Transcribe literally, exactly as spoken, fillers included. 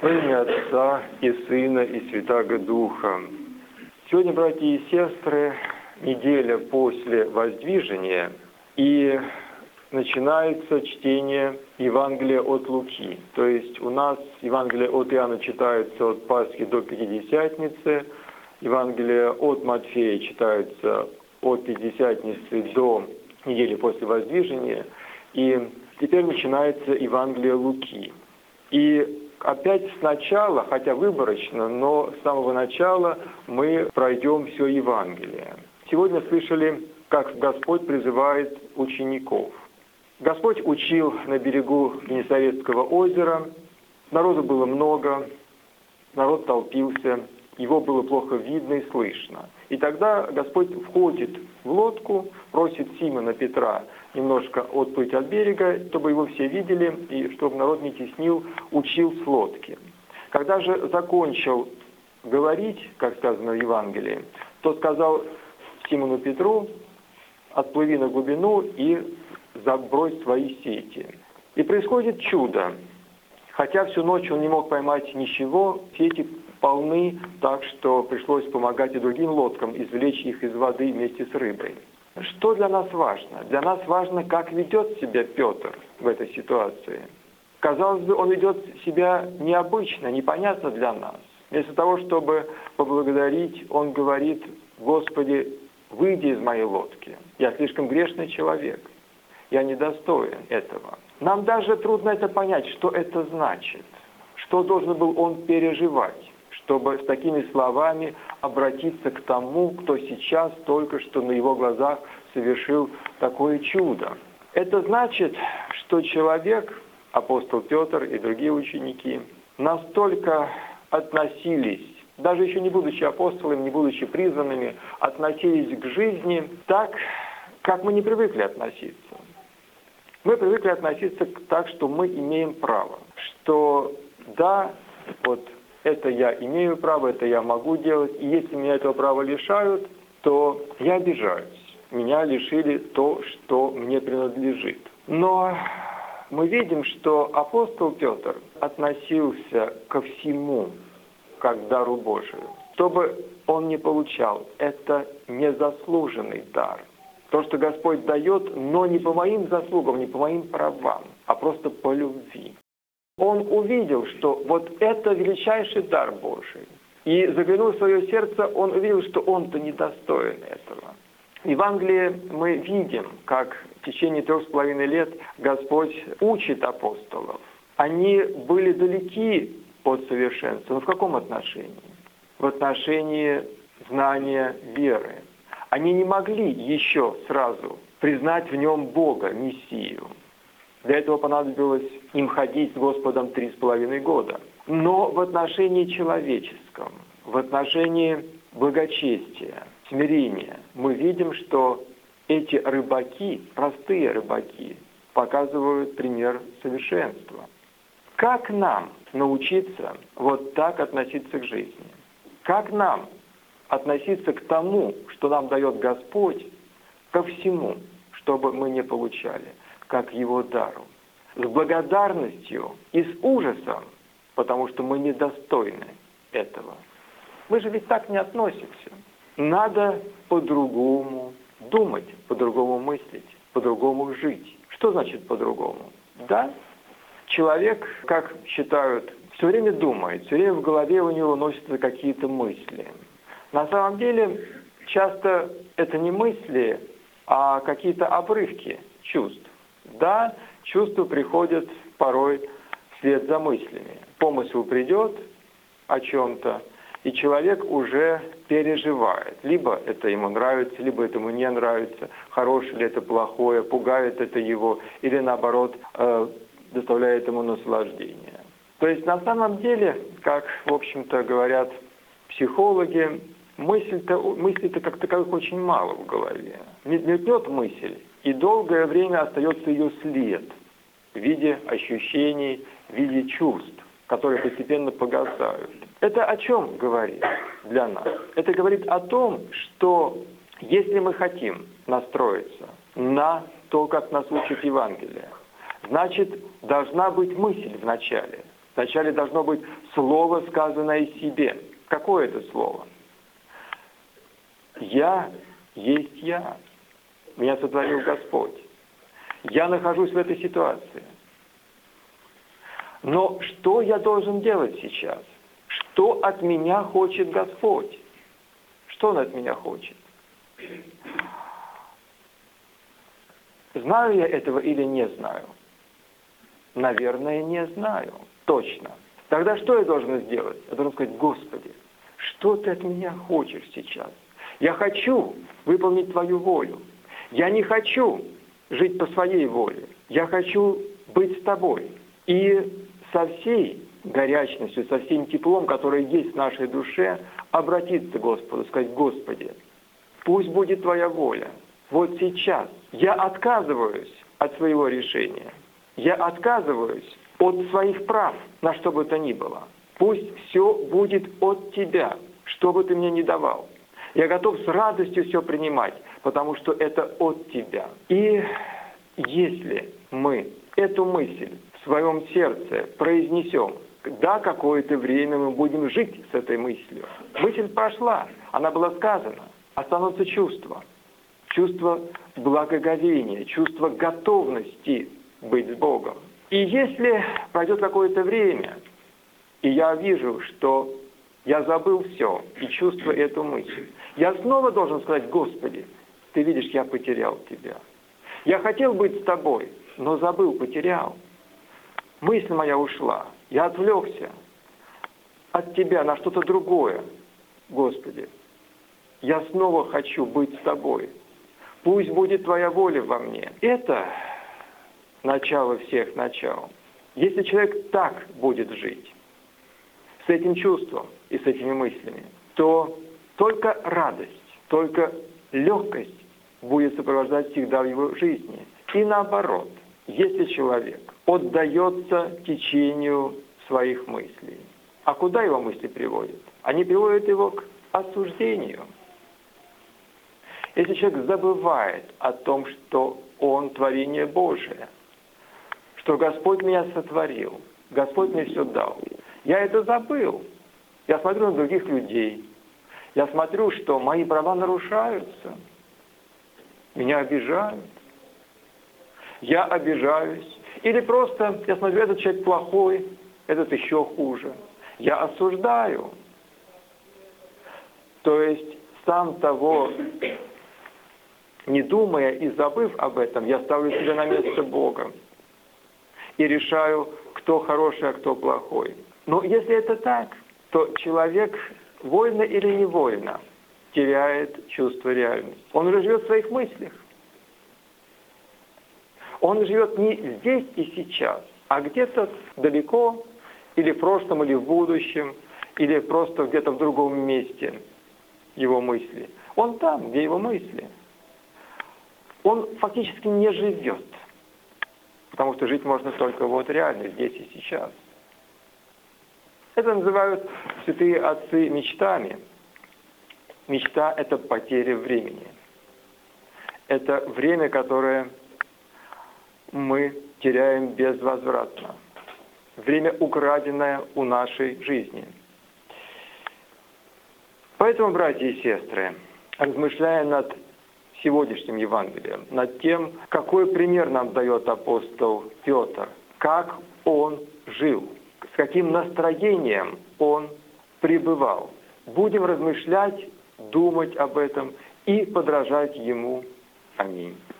Во имя Отца и Сына и Святаго Духа. Сегодня, братья и сестры, неделя после воздвижения, и начинается чтение Евангелия от Луки. То есть у нас Евангелие от Иоанна читается от Пасхи до Пятидесятницы, Евангелие от Матфея читается от Пятидесятницы до недели после воздвижения, и теперь начинается Евангелие Луки. И опять сначала, хотя выборочно, но с самого начала мы пройдем все Евангелие. Сегодня слышали, как Господь призывает учеников. Господь учил на берегу Генесаретского озера, народу было много, народ толпился, его было плохо видно и слышно. И тогда Господь входит в лодку, просит Симона Петра немножко отплыть от берега, чтобы его все видели, и чтобы народ не теснил, учил с лодки. Когда же закончил говорить, как сказано в Евангелии, то сказал Симону Петру: «Отплыви на глубину и забрось свои сети». И происходит чудо. Хотя всю ночь он не мог поймать ничего, сети полны, так что пришлось помогать и другим лодкам извлечь их из воды вместе с рыбой. Что для нас важно? Для нас важно, как ведет себя Петр в этой ситуации. Казалось бы, он ведет себя необычно, непонятно для нас. Вместо того, чтобы поблагодарить, он говорит: «Господи, выйди из моей лодки. Я слишком грешный человек. Я недостоин этого». Нам даже трудно это понять, что это значит. Что должен был он переживать, чтобы с такими словами обратиться к тому, кто сейчас только что на его глазах совершил такое чудо. Это значит, что человек, апостол Петр и другие ученики, настолько относились, даже еще не будучи апостолами, не будучи призванными, относились к жизни так, как мы не привыкли относиться. Мы привыкли относиться так, что мы имеем право, что да, вот это я имею право, это я могу делать, и если меня этого права лишают, то я обижаюсь. Меня лишили то, что мне принадлежит. Но мы видим, что апостол Петр относился ко всему как к дару Божию. Что бы он ни получал, это незаслуженный дар. То, что Господь дает, но не по моим заслугам, не по моим правам, а просто по любви. Он увидел, что вот это величайший дар Божий. И заглянув в свое сердце, он увидел, что он-то недостоин этого. В Евангелии мы видим, как в течение трех с половиной лет Господь учит апостолов. Они были далеки от совершенства. Но в каком отношении? В отношении знания веры. Они не могли еще сразу признать в нем Бога, Мессию. Для этого понадобилось им ходить с Господом три с половиной года. Но в отношении человеческом, в отношении благочестия, смирения, мы видим, что эти рыбаки, простые рыбаки, показывают пример совершенства. Как нам научиться вот так относиться к жизни? Как нам относиться к тому, что нам дает Господь, ко всему, чтобы мы не получали, как к Его дару? С благодарностью и с ужасом, потому что мы недостойны этого. Мы же ведь так не относимся. Надо по-другому думать, по-другому мыслить, по-другому жить. Что значит по-другому? Да, человек, как считают, все время думает, все время в голове у него носятся какие-то мысли. На самом деле, часто это не мысли, а какие-то обрывки чувств. Да, чувства приходят порой вслед за мыслями. Помысл придет о чем-то, и человек уже переживает. Либо это ему нравится, либо это ему не нравится, хорошее ли это, плохое, пугает это его, или наоборот, э, доставляет ему наслаждение. То есть на самом деле, как, в общем-то, говорят психологи, мысль-то, мыслей-то как таковых очень мало в голове. Мелькнет мысль, и долгое время остается ее след в виде ощущений, в виде чувств, которые постепенно погасают. Это о чем говорит для нас? Это говорит о том, что если мы хотим настроиться на то, как нас учит Евангелие, значит, должна быть мысль в начале. Вначале должно быть слово, сказанное себе. Какое это слово? «Я есть я». Меня сотворил Господь. Я нахожусь в этой ситуации. Но что я должен делать сейчас? Что от меня хочет Господь? Что Он от меня хочет? Знаю я этого или не знаю? Наверное, не знаю. Точно. Тогда что я должен сделать? Я должен сказать: Господи, что Ты от меня хочешь сейчас? Я хочу выполнить Твою волю. Я не хочу жить по своей воле. Я хочу быть с Тобой. И со всей горячностью, со всем теплом, которое есть в нашей душе, обратиться к Господу, сказать: Господи, пусть будет Твоя воля. Вот сейчас я отказываюсь от своего решения. Я отказываюсь от своих прав, на что бы то ни было. Пусть все будет от Тебя, что бы Ты мне ни давал. Я готов с радостью все принимать, потому что это от Тебя. И если мы эту мысль в своем сердце произнесем, да, какое-то время мы будем жить с этой мыслью. Мысль прошла, она была сказана. Останутся чувства. Чувство благоговения, чувство готовности быть с Богом. И если пройдет какое-то время, и я вижу, что я забыл все и чувствую эту мысль, я снова должен сказать: Господи, Ты видишь, я потерял Тебя. Я хотел быть с Тобой, но забыл, потерял. Мысль моя ушла, я отвлекся от Тебя на что-то другое. Господи, я снова хочу быть с Тобой. Пусть будет Твоя воля во мне. Это начало всех начал. Если человек так будет жить, с этим чувством и с этими мыслями, то только радость, только легкость будет сопровождать всегда в его жизни. И наоборот, если человек отдается течению своих мыслей, а куда его мысли приводят? Они приводят его к осуждению. Если человек забывает о том, что он творение Божие, что Господь меня сотворил, Господь мне все дал, я это забыл. Я смотрю на других людей, я смотрю, что мои права нарушаются, меня обижают, я обижаюсь. Или просто я смотрю, этот человек плохой, этот еще хуже. Я осуждаю. То есть, сам того не думая и забыв об этом, я ставлю себя на место Бога и решаю, кто хороший, а кто плохой. Но если это так, то человек вольно или невольно теряет чувство реальности. Он уже живет в своих мыслях. Он живет не здесь и сейчас, а где-то далеко, или в прошлом, или в будущем, или просто где-то в другом месте его мысли. Он там, где его мысли. Он фактически не живет, потому что жить можно только вот реально, здесь и сейчас. Это называют святые отцы мечтами. Мечта – это потеря времени. Это время, которое мы теряем безвозвратно. Время, украденное у нашей жизни. Поэтому, братья и сестры, размышляя над сегодняшним Евангелием, над тем, какой пример нам дает апостол Петр, как он жил, с каким настроением он пребывал. Будем размышлять, думать об этом и подражать ему. Аминь.